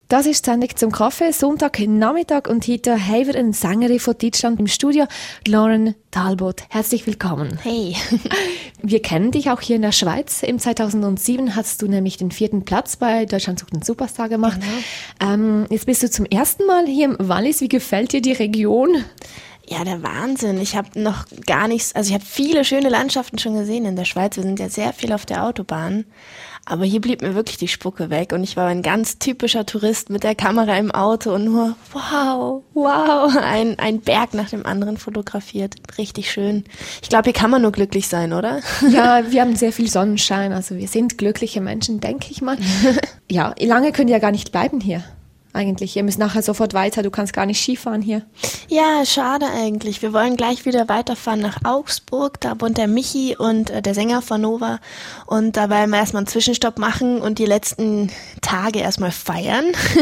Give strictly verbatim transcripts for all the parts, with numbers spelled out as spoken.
Das ist die Sendung zum Kaffee, Sonntagnachmittag, und heute haben wir eine Sängerin von Deutschland im Studio, Lauren Talbot. Herzlich willkommen. Hey. Wir kennen dich auch hier in der Schweiz. Im zweitausendsieben hast du nämlich den vierten Platz bei Deutschland sucht den Superstar gemacht. Genau. Ähm, jetzt bist du zum ersten Mal hier im Wallis. Wie gefällt dir die Region? Ja, der Wahnsinn. Ich habe noch gar nichts, also ich habe viele schöne Landschaften schon gesehen in der Schweiz. Wir sind ja sehr viel auf der Autobahn. Aber hier blieb mir wirklich die Spucke weg und ich war ein ganz typischer Tourist mit der Kamera im Auto und nur wow, wow, ein, ein Berg nach dem anderen fotografiert. Richtig schön. Ich glaube, hier kann man nur glücklich sein, oder? Ja, wir haben sehr viel Sonnenschein, also wir sind glückliche Menschen, denke ich mal. Ja, lange könnt ihr ja gar nicht bleiben hier. Eigentlich. Ihr müsst nachher sofort weiter, du kannst gar nicht Skifahren hier. Ja, schade eigentlich. Wir wollen gleich wieder weiterfahren nach Augsburg, da wohnt der Michi und äh, der Sänger von Nova, und da werden wir erstmal einen Zwischenstopp machen und die letzten Tage erstmal feiern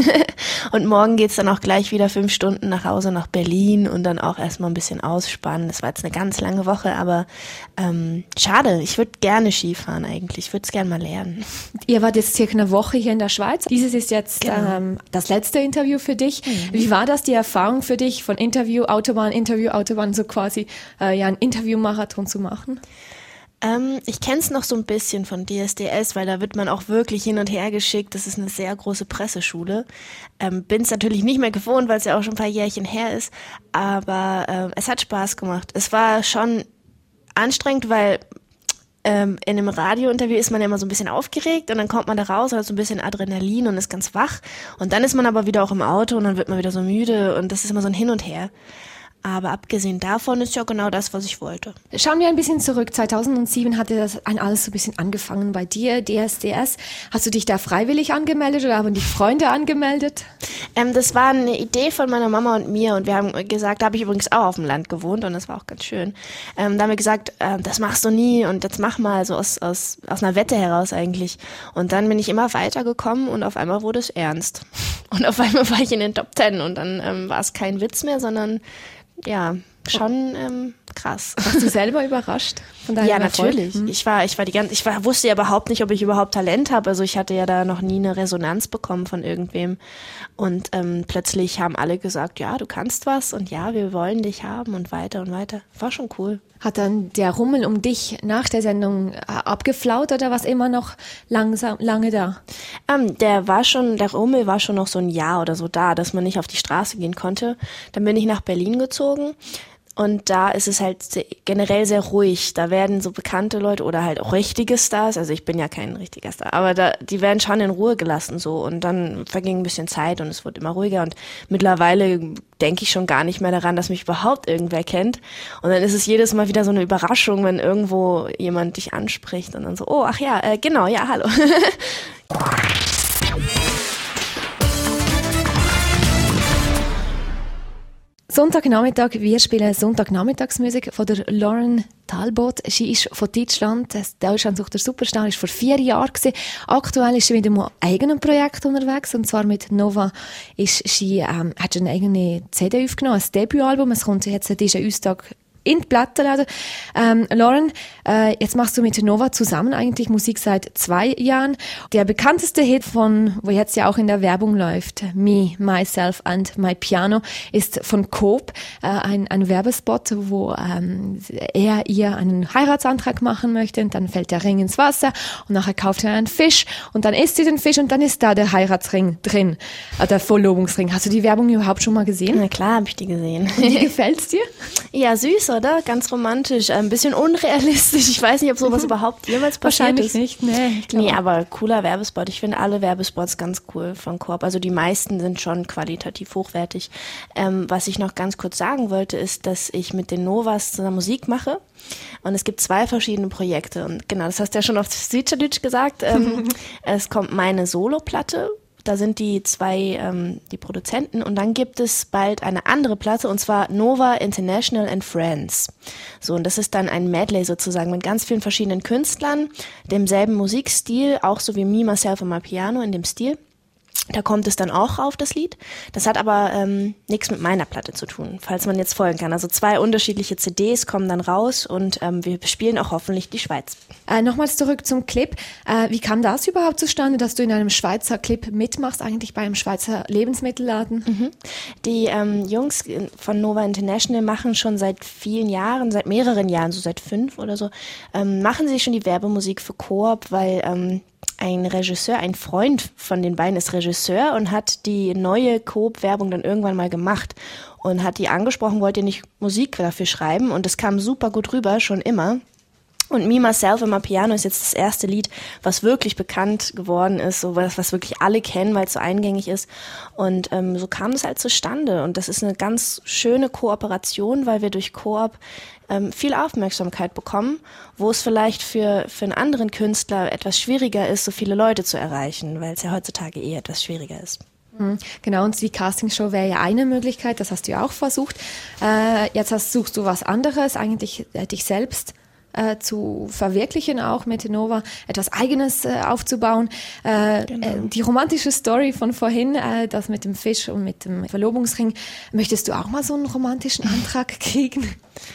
und morgen geht's dann auch gleich wieder fünf Stunden nach Hause nach Berlin und dann auch erstmal ein bisschen ausspannen. Das war jetzt eine ganz lange Woche, aber ähm, schade, ich würde gerne Skifahren eigentlich, ich würde es gerne mal lernen. Ihr wart jetzt circa eine Woche hier in der Schweiz, dieses ist jetzt Genau. ähm, das letzte Interview für dich. Mhm. Wie war das, die Erfahrung für dich, von Interview, Autobahn, Interview, Autobahn, so quasi äh, ja, ein Interview-Marathon zu machen? Ähm, ich kenne es noch so ein bisschen von D S D S, weil da wird man auch wirklich hin und her geschickt. Das ist eine sehr große Presseschule. Ähm, bin es natürlich nicht mehr gewohnt, weil es ja auch schon ein paar Jährchen her ist. Aber ähm, es hat Spaß gemacht. Es war schon anstrengend, weil Ähm, in einem Radiointerview ist man ja immer so ein bisschen aufgeregt und dann kommt man da raus, hat so ein bisschen Adrenalin und ist ganz wach und dann ist man aber wieder auch im Auto und dann wird man wieder so müde und das ist immer so ein Hin und Her. Aber abgesehen davon ist ja genau das, was ich wollte. Schauen wir ein bisschen zurück. zweitausendsieben hatte das ein alles so ein bisschen angefangen bei dir, D S D S. Hast du dich da freiwillig angemeldet oder haben dich Freunde angemeldet? Ähm, das war eine Idee von meiner Mama und mir und wir haben gesagt, da habe ich übrigens auch auf dem Land gewohnt und das war auch ganz schön. Ähm, da haben wir gesagt, äh, das machst du nie und jetzt mach mal, so aus, aus, aus einer Wette heraus eigentlich. Und dann bin ich immer weitergekommen und auf einmal wurde es ernst. Und auf einmal war ich in den Top Ten und dann ähm, war es kein Witz mehr, sondern ja, schon ähm, krass. Warst du selber überrascht von deinem Ja, Erfolg? natürlich. Hm. Ich war, ich war die ganze, ich war, wusste ja überhaupt nicht, ob ich überhaupt Talent habe. Also ich hatte ja da noch nie eine Resonanz bekommen von irgendwem. Und ähm, plötzlich haben alle gesagt, ja, du kannst was und ja, wir wollen dich haben und weiter und weiter. War schon cool. Hat dann der Rummel um dich nach der Sendung äh, abgeflaut oder war es immer noch langsam, lange da? Ähm, der war schon, der Rummel war schon noch so ein Jahr oder so da, dass man nicht auf die Straße gehen konnte. Dann bin ich nach Berlin gezogen. Und da ist es halt sehr, generell sehr ruhig. Da werden so bekannte Leute oder halt auch richtige Stars, also ich bin ja kein richtiger Star, aber da, die werden schon in Ruhe gelassen so. Und dann verging ein bisschen Zeit und es wurde immer ruhiger. Und mittlerweile denke ich schon gar nicht mehr daran, dass mich überhaupt irgendwer kennt. Und dann ist es jedes Mal wieder so eine Überraschung, wenn irgendwo jemand dich anspricht und dann so, oh, ach ja, äh, genau, ja, hallo. Sonntagnachmittag, wir spielen Sonntagnachmittagsmusik von der Lauren Talbot. Sie ist von Deutschland, das Deutschland sucht der Superstar, ist vor vier Jahren gewesen. Aktuell ist sie mit einem eigenen Projekt unterwegs, und zwar mit Nova ist sie, ähm, hat sie eine eigene C D aufgenommen, ein Debütalbum. Es kommt jetzt diesen Dienstag in die Plattenläden. Ähm, Lauren, äh, jetzt machst du mit Nova zusammen eigentlich Musik seit zwei Jahren. Der bekannteste Hit von, wo jetzt ja auch in der Werbung läuft, Me, Myself and My Piano, ist von Coop, äh, ein, ein Werbespot, wo ähm, er ihr einen Heiratsantrag machen möchte, und dann fällt der Ring ins Wasser und nachher kauft er einen Fisch und dann isst sie den Fisch und dann ist da der Heiratsring drin, äh, der Verlobungsring. Hast du die Werbung überhaupt schon mal gesehen? Na klar, habe ich die gesehen. Wie gefällt's dir? Ja, süß, oder? Ganz romantisch, ein bisschen unrealistisch. Ich weiß nicht, ob sowas überhaupt jemals passiert Wahrscheinlich ist. nicht, nee. Ich glaube Nee, auch. aber cooler Werbespot. Ich finde alle Werbespots ganz cool von Coop. Also die meisten sind schon qualitativ hochwertig. Ähm, was ich noch ganz kurz sagen wollte, ist, dass ich mit den Novas zusammen Musik mache. Und es gibt zwei verschiedene Projekte. Und genau, das hast du ja schon auf Süddeutsch gesagt. Ähm, es kommt meine Soloplatte. Da sind die zwei, ähm, die Produzenten, und dann gibt es bald eine andere Platte, und zwar Nova International and Friends. So, und das ist dann ein Medley sozusagen mit ganz vielen verschiedenen Künstlern, demselben Musikstil, auch so wie Me, Myself and My Piano in dem Stil. Da kommt es dann auch rauf, das Lied. Das hat aber ähm, nichts mit meiner Platte zu tun, falls man jetzt folgen kann. Also zwei unterschiedliche C Ds kommen dann raus und ähm, wir spielen auch hoffentlich die Schweiz. Äh, nochmals zurück zum Clip. Äh, wie kam das überhaupt zustande, dass du in einem Schweizer Clip mitmachst, eigentlich bei einem Schweizer Lebensmittelladen? Mhm. Die ähm, Jungs von Nova International machen schon seit vielen Jahren, seit mehreren Jahren, so seit fünf oder so, ähm, machen sie schon die Werbemusik für Coop, weil ähm, ein Regisseur, ein Freund von den beiden ist Regisseur und hat die neue Coop-Werbung dann irgendwann mal gemacht und hat die angesprochen, wollt ihr nicht Musik dafür schreiben? Und das kam super gut rüber, schon immer. Und Me, Myself and My Piano ist jetzt das erste Lied, was wirklich bekannt geworden ist, so was, was wirklich alle kennen, weil es so eingängig ist. Und ähm, so kam es halt zustande. Und das ist eine ganz schöne Kooperation, weil wir durch Coop ähm, viel Aufmerksamkeit bekommen, wo es vielleicht für, für einen anderen Künstler etwas schwieriger ist, so viele Leute zu erreichen, weil es ja heutzutage eh etwas schwieriger ist. Genau, und die Castingshow wäre ja eine Möglichkeit, das hast du ja auch versucht. Äh, jetzt hast, suchst du was anderes, eigentlich äh, dich selbst Äh, zu verwirklichen, auch mit Nova etwas Eigenes äh, aufzubauen. Äh, genau. äh, die romantische Story von vorhin, äh, das mit dem Fisch und mit dem Verlobungsring, möchtest du auch mal so einen romantischen Antrag kriegen?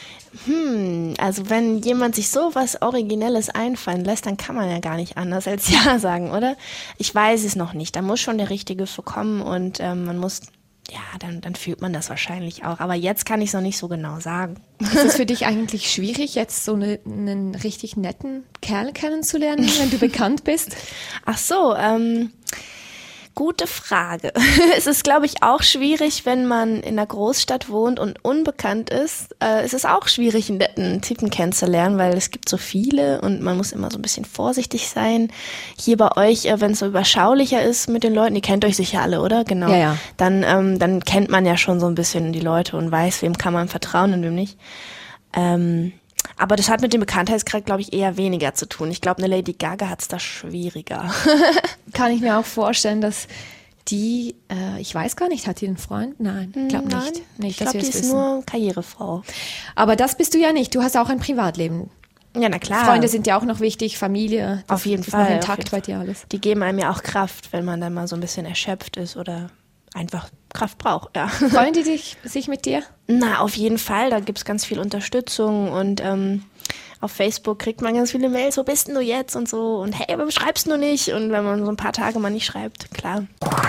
Hm, also wenn jemand sich so was Originelles einfallen lässt, dann kann man ja gar nicht anders als Ja sagen, oder? Ich weiß es noch nicht, da muss schon der Richtige für kommen und ähm, man muss ja, dann, dann fühlt man das wahrscheinlich auch. Aber jetzt kann ich es noch nicht so genau sagen. Ist es für dich eigentlich schwierig, jetzt so eine, einen richtig netten Kerl kennenzulernen, wenn du bekannt bist? Ach so, ähm, gute Frage. Es ist, glaube ich, auch schwierig, wenn man in einer Großstadt wohnt und unbekannt ist. Äh, es ist auch schwierig, einen netten Typen kennenzulernen, weil es gibt so viele und man muss immer so ein bisschen vorsichtig sein. Hier bei euch, äh, wenn es so überschaulicher ist mit den Leuten, ihr kennt euch sicher alle, oder? Genau. Ja, ja. Dann, ähm, dann kennt man ja schon so ein bisschen die Leute und weiß, wem kann man vertrauen und wem nicht. Ähm, aber das hat mit dem Bekanntheitsgrad, glaube ich, eher weniger zu tun. Ich glaube, eine Lady Gaga hat es da schwieriger. Kann ich mir auch vorstellen, dass die, äh, ich weiß gar nicht, hat die einen Freund? Nein, ich glaube nicht. nicht. Ich glaube, die ist wissen. nur Karrierefrau. Aber das bist du ja nicht. Du hast auch ein Privatleben. Ja, na klar. Freunde sind ja auch noch wichtig, Familie. Das, auf jeden das Fall. Ist noch intakt bei dir alles. Die geben einem ja auch Kraft, wenn man dann mal so ein bisschen erschöpft ist oder einfach Kraft braucht, ja. Freuen die dich, sich mit dir? Na, auf jeden Fall. Da gibt's ganz viel Unterstützung und ähm, auf Facebook kriegt man ganz viele Mails, wo bist denn du jetzt und so und hey, warum schreibst du nicht? Und wenn man so ein paar Tage mal nicht schreibt, klar.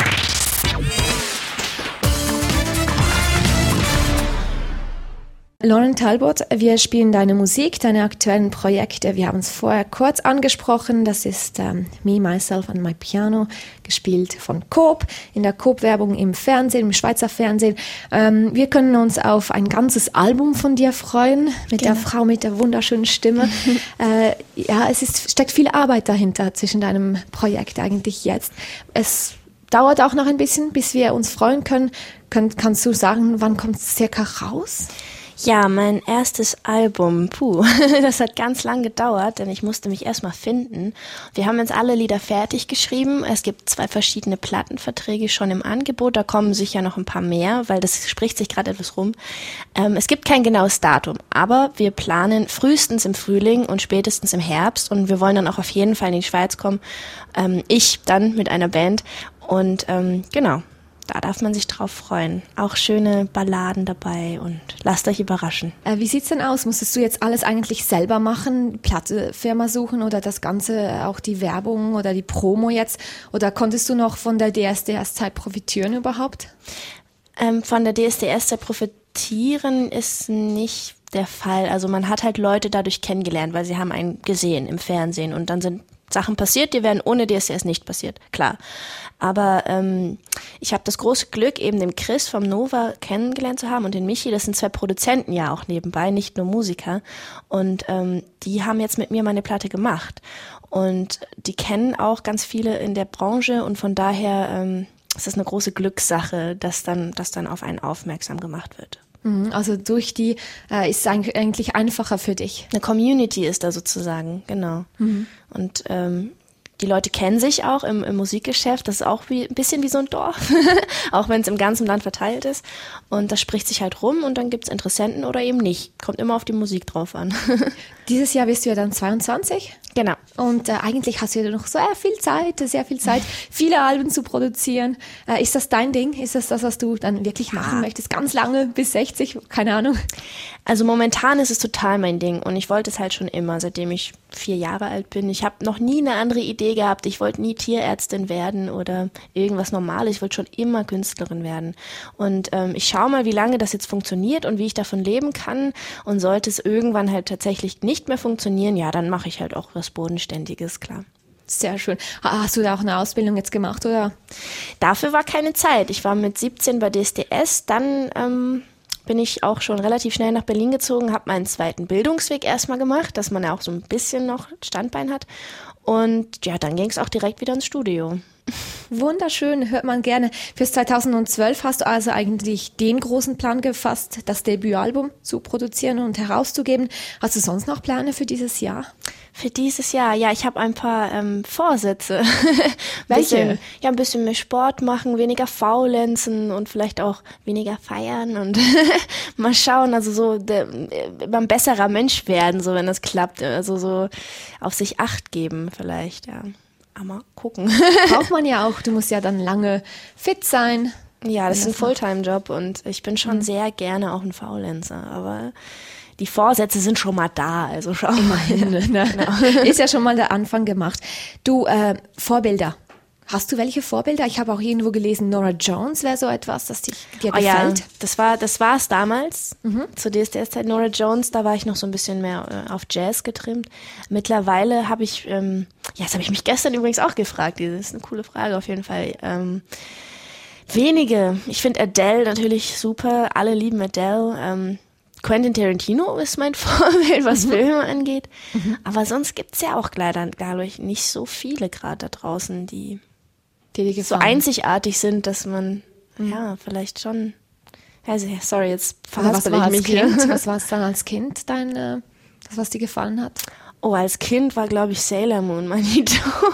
Lauren Talbot, wir spielen deine Musik, deine aktuellen Projekte. Wir haben es vorher kurz angesprochen. Das ist ähm, Me, Myself and My Piano, gespielt von Coop, in der Coop-Werbung im Fernsehen, im Schweizer Fernsehen. Ähm, wir können uns auf ein ganzes Album von dir freuen, mit genau. der Frau mit der wunderschönen Stimme. äh, ja, es ist, steckt viel Arbeit dahinter zwischen deinem Projekt eigentlich jetzt. Es dauert auch noch ein bisschen, bis wir uns freuen können. Kann, kannst du sagen, wann kommt es circa raus? Ja, mein erstes Album, puh, das hat ganz lang gedauert, denn ich musste mich erstmal finden. Wir haben jetzt alle Lieder fertig geschrieben. Es gibt zwei verschiedene Plattenverträge schon im Angebot. Da kommen sicher noch ein paar mehr, weil das spricht sich gerade etwas rum. Ähm, es gibt kein genaues Datum, aber wir planen frühestens im Frühling und spätestens im Herbst und wir wollen dann auch auf jeden Fall in die Schweiz kommen. Ähm, ich dann mit einer Band und ähm, genau. Da darf man sich drauf freuen. Auch schöne Balladen dabei und lasst euch überraschen. Äh, wie sieht's denn aus? Musstest du jetzt alles eigentlich selber machen, Plattefirma suchen oder das Ganze, auch die Werbung oder die Promo jetzt? Oder konntest du noch von der D S D S-Zeit profitieren überhaupt? Ähm, von der D S D S-Zeit profitieren ist nicht der Fall. Also man hat halt Leute dadurch kennengelernt, weil sie haben einen gesehen im Fernsehen und dann sind Sachen passiert, die wären ohne D S D S nicht passiert, klar. Aber ähm, ich habe das große Glück, eben den Chris vom Nova kennengelernt zu haben und den Michi, das sind zwei Produzenten ja auch nebenbei, nicht nur Musiker. Und ähm, die haben jetzt mit mir meine Platte gemacht. Und die kennen auch ganz viele in der Branche und von daher ähm, ist das eine große Glückssache, dass dann, dass dann auf einen aufmerksam gemacht wird. Also durch die äh, ist es eigentlich einfacher für dich. Eine Community ist da sozusagen, genau. Mhm. Und ähm, die Leute kennen sich auch im, im Musikgeschäft. Das ist auch wie, ein bisschen wie so ein Dorf, auch wenn es im ganzen Land verteilt ist. Und das spricht sich halt rum und dann gibt's Interessenten oder eben nicht. Kommt immer auf die Musik drauf an. Dieses Jahr bist du ja dann zweiundzwanzig. Genau. Und äh, eigentlich hast du ja noch sehr viel Zeit, sehr viel Zeit, viele Alben zu produzieren. Äh, ist das dein Ding? Ist das das, was du dann wirklich machen Ja. möchtest? Ganz lange, bis sechzig? Keine Ahnung. Also momentan ist es total mein Ding und ich wollte es halt schon immer, seitdem ich vier Jahre alt bin. Ich habe noch nie eine andere Idee gehabt. Ich wollte nie Tierärztin werden oder irgendwas Normales. Ich wollte schon immer Künstlerin werden. Und ähm, ich schaue mal, wie lange das jetzt funktioniert und wie ich davon leben kann. Und sollte es irgendwann halt tatsächlich nicht mehr funktionieren, ja, dann mache ich halt auch was Bodenständiges, klar. Sehr schön. Ha- Hast du da auch eine Ausbildung jetzt gemacht, oder? Dafür war keine Zeit. Ich war mit siebzehn bei D S D S, dann ähm, bin ich auch schon relativ schnell nach Berlin gezogen, habe meinen zweiten Bildungsweg erstmal gemacht, dass man ja auch so ein bisschen noch Standbein hat. Und ja, dann ging es auch direkt wieder ins Studio. Wunderschön, hört man gerne. Fürs zweitausendzwölf hast du also eigentlich den großen Plan gefasst, das Debütalbum zu produzieren und herauszugeben. Hast du sonst noch Pläne für dieses Jahr? Für dieses Jahr, ja, ich habe ein paar ähm, Vorsätze. Welche? Bisschen, ja, ein bisschen mehr Sport machen, weniger faulenzen und vielleicht auch weniger feiern und mal schauen, also so der, immer ein besserer Mensch werden, so wenn das klappt. Also so auf sich Acht geben vielleicht, ja. Aber mal gucken. Braucht man ja auch. Du musst ja dann lange fit sein. Ja, das ist ein Das macht- Fulltime-Job und ich bin schon sehr gerne auch ein Faulenzer, aber die Vorsätze sind schon mal da, also schau mal. Ne? Ist ja schon mal der Anfang gemacht. Du, äh, Vorbilder. Hast du welche Vorbilder? Ich habe auch irgendwo gelesen, Nora Jones wäre so etwas, das dich, dir Oh ja, gefällt. das war das war es damals, zur D S D S-Zeit. Nora Jones, da war ich noch so ein bisschen mehr äh, auf Jazz getrimmt. Mittlerweile habe ich, ähm, ja, das habe ich mich gestern übrigens auch gefragt, das ist eine coole Frage auf jeden Fall. Ähm, wenige, ich finde Adele natürlich super, alle lieben Adele. Ähm, Quentin Tarantino ist mein Vorbild, was Filme angeht. Aber sonst gibt's ja auch leider, glaube ich, nicht so viele gerade da draußen, die Die dir so gefallen. einzigartig sind, dass man, ja, vielleicht schon, also, sorry, jetzt Aber was verhaspel war ich als mich hier. Kind? Was war es dann als Kind, dein, äh, das, was dir gefallen hat? Oh, als Kind war, glaube ich, Sailor Moon mein Idol.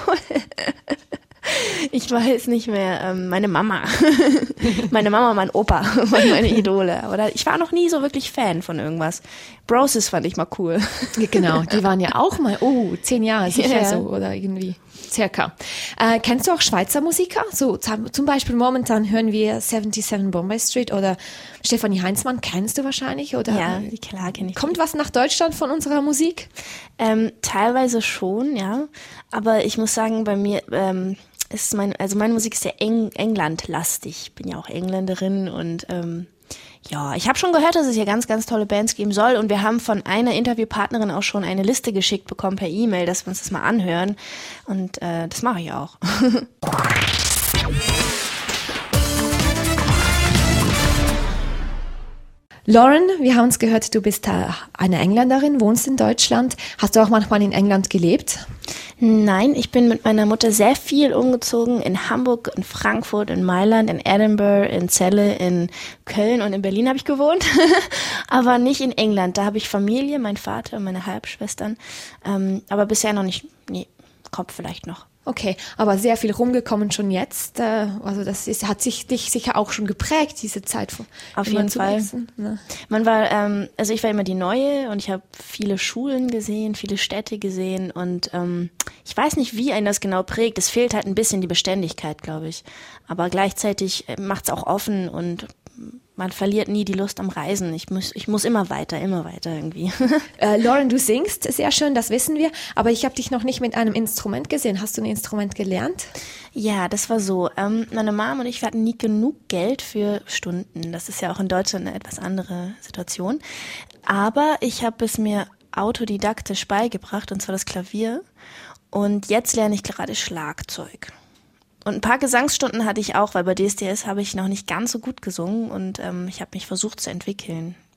Ich weiß nicht mehr, ähm, meine Mama. Meine Mama, mein Opa waren meine Idole. Aber ich war noch nie so wirklich Fan von irgendwas. Broses fand ich mal cool. Ja, genau, die waren ja auch mal, oh, zehn Jahre sicher Ja. so oder irgendwie circa. Äh, kennst du auch Schweizer Musiker? So zum zum Beispiel momentan hören wir siebenundsiebzig Bombay Street oder Stefanie Heinzmann, kennst du wahrscheinlich? Oder Ja, klar kenne ich. kommt was nach Deutschland von unserer Musik? Ähm, teilweise schon, ja. Aber ich muss sagen, bei mir ähm, ist mein, also meine Musik ist sehr eng, England-lastig. Ich bin ja auch Engländerin und ähm, ja, ich habe schon gehört, dass es hier ganz, ganz tolle Bands geben soll und wir haben von einer Interviewpartnerin auch schon eine Liste geschickt bekommen per E-Mail, dass wir uns das mal anhören und äh, das mache ich auch. Lauren, wir haben uns gehört, du bist äh, eine Engländerin, wohnst in Deutschland. Hast du auch manchmal in England gelebt? Nein, ich bin mit meiner Mutter sehr viel umgezogen in Hamburg, in Frankfurt, in Mailand, in Edinburgh, in Celle, in Köln und in Berlin habe ich gewohnt, aber nicht in England. Da habe ich Familie, mein Vater und meine Halbschwestern, ähm, aber bisher noch nicht, nee, kommt vielleicht noch. Okay, aber sehr viel rumgekommen schon jetzt. Äh, also das ist, hat sich dich sicher auch schon geprägt, diese Zeit. Von, Auf immer jeden zu Fall. wechseln, ne? Man war, ähm, also ich war immer die Neue und ich habe viele Schulen gesehen, viele Städte gesehen und ähm, ich weiß nicht, wie einen das genau prägt. Es fehlt halt ein bisschen die Beständigkeit, glaube ich. Aber gleichzeitig macht es auch offen und man verliert nie die Lust am Reisen. Ich muss, ich muss immer weiter, immer weiter irgendwie. Äh, Lauren, du singst sehr schön, das wissen wir, aber ich habe dich noch nicht mit einem Instrument gesehen. Hast du ein Instrument gelernt? Ja, das war so. Ähm, meine Mom und ich, wir hatten nie genug Geld für Stunden. Das ist ja auch in Deutschland eine etwas andere Situation. Aber ich habe es mir autodidaktisch beigebracht, und zwar das Klavier. Und jetzt lerne ich gerade Schlagzeug. Und ein paar Gesangsstunden hatte ich auch, weil bei D S D S habe ich noch nicht ganz so gut gesungen und ähm, ich habe mich versucht zu entwickeln.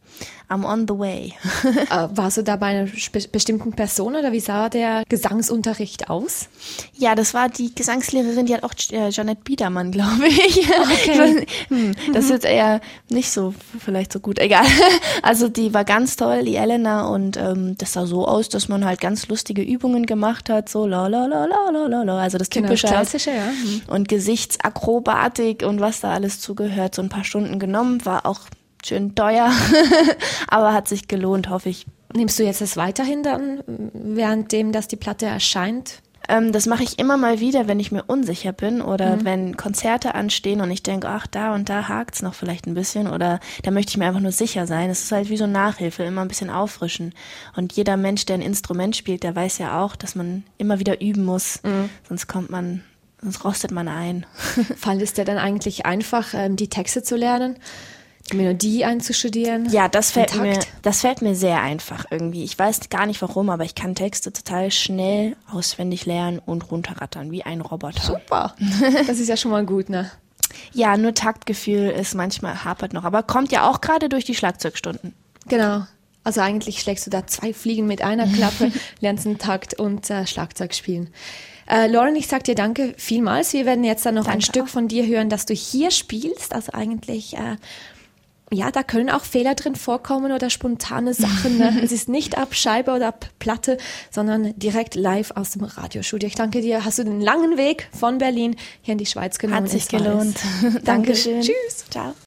I'm on the way. Äh, warst du da bei einer spe- bestimmten Person oder wie sah der Gesangsunterricht aus? Ja, das war die Gesangslehrerin, die hat auch äh, Jeanette Biedermann, glaube ich. Okay. hm, das ist jetzt eher nicht so, vielleicht so gut, egal. Also die war ganz toll, die Elena, und ähm, das sah so aus, dass man halt ganz lustige Übungen gemacht hat, so la la la la la la la, also das typische. Genau, das klassische, ja. Mhm. Und Gesichtsakrobatik und was da alles zugehört, so ein paar Stunden genommen, war auch schön teuer, aber hat sich gelohnt, hoffe ich. Nimmst du jetzt das weiterhin dann, währenddem, dass die Platte erscheint? Ähm, das mache ich immer mal wieder, wenn ich mir unsicher bin oder mhm. wenn Konzerte anstehen und ich denke, ach, da und da hakt's noch vielleicht ein bisschen oder da möchte ich mir einfach nur sicher sein. Es ist halt wie so Nachhilfe, immer ein bisschen auffrischen. Und jeder Mensch, der ein Instrument spielt, der weiß ja auch, dass man immer wieder üben muss, mhm. sonst kommt man, sonst rostet man ein. Fällt es dir dann eigentlich einfach, die Texte zu lernen? Die Melodie einzustudieren? Ja, das fällt mir, das fällt mir sehr einfach irgendwie. Ich weiß gar nicht warum, aber ich kann Texte total schnell auswendig lernen und runterrattern, wie ein Roboter. Super. Das ist ja schon mal gut, ne? Ja, nur Taktgefühl ist manchmal hapert noch, aber kommt ja auch gerade durch die Schlagzeugstunden. Genau. Also eigentlich schlägst du da zwei Fliegen mit einer Klappe, lernst einen Takt und äh, Schlagzeug spielen. Äh, Lauren, ich sag dir danke vielmals. Wir werden jetzt dann noch danke ein Stück auch. von dir hören, dass du hier spielst. Also eigentlich... Äh, Ja, da können auch Fehler drin vorkommen oder spontane Sachen. Ne? Es ist nicht ab Scheibe oder ab Platte, sondern direkt live aus dem Radiostudio. Ich danke dir. Hast du den langen Weg von Berlin hier in die Schweiz genommen? Hat sich gelohnt. Dankeschön. Tschüss. Ciao.